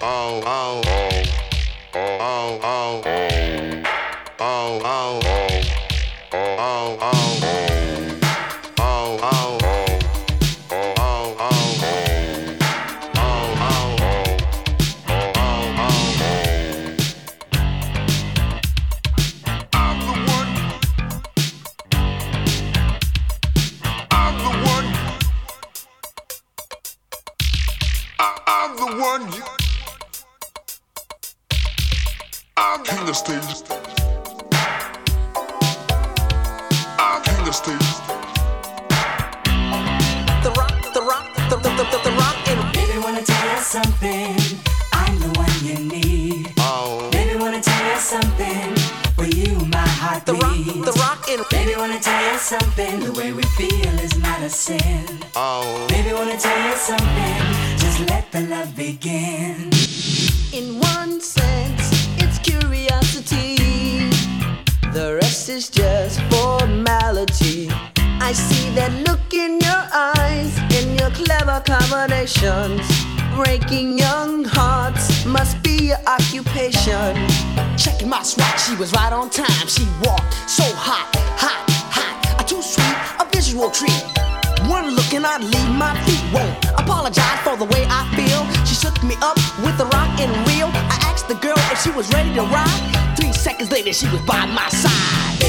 Breaking young hearts must be your occupation. Checking my swatch, she was right on time. She walked so hot, hot, hot. Too sweet, a visual treat. One look and I'd leave my feet. Won't apologize for the way I feel. She shook me up with the rock and reel. I asked the girl if she was ready to ride. 3 seconds later, she was by my side.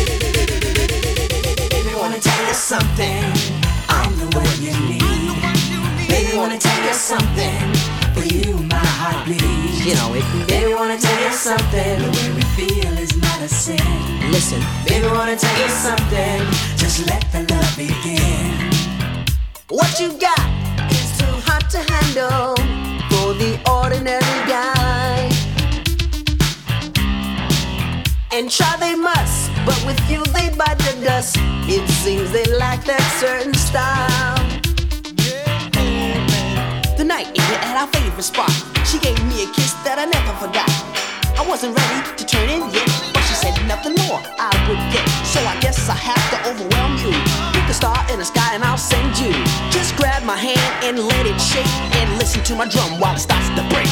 Baby, wanna tell you something. I'm the one you need. Baby, wanna tell you something. For you, my heart bleeds. You know it. Baby, wanna tell you something. The way we feel is not a sin. Listen. Baby, wanna tell you something. Just let the love begin. What you got is too hot to handle for the ordinary guy. And try they must, but with you they bite the dust. It seems they lack that certain style. The night at our favorite spot, she gave me a kiss that I never forgot. I wasn't ready to turn in yet, but she said nothing more I would get. So I guess I have to overwhelm you. Pick a star in the sky and I'll send you. Just grab my hand and let it shake, and listen to my drum while it starts to break.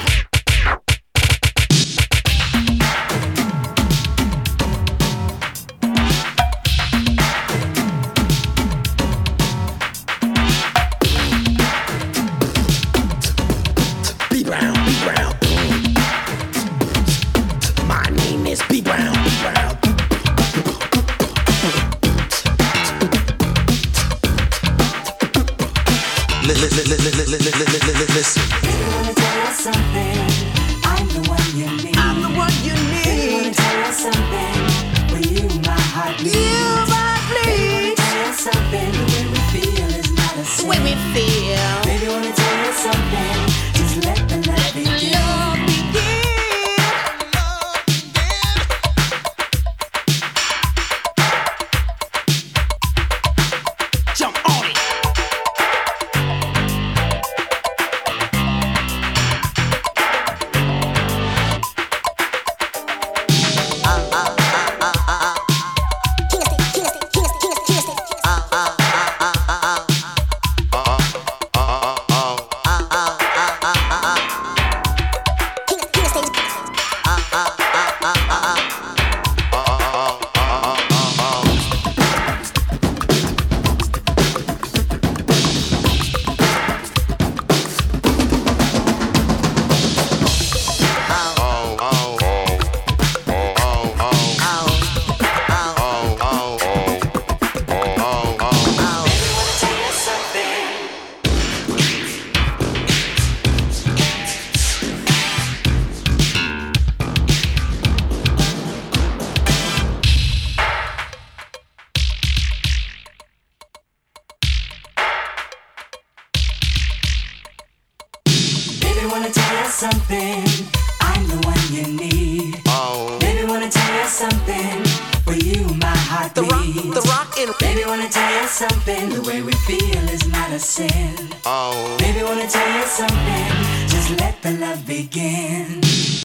Listen. Baby, wanna tell you something. I'm the one you need. I'm the one you Baby, wanna need. tell you something. For you, my heart bleeds. You my Baby, bleed. wanna tell you something. The way we feel is not a sin. The way we feel. Baby, wanna tell you something. Just let the love begin. Love begin. Jump on it. Baby, wanna tell you something. I'm the one you need. Baby, wanna tell you something. For you, my heart bleeds. The rock and Baby, wanna tell you something. The way we feel is not a sin. Baby, wanna tell you something. Just let the love begin.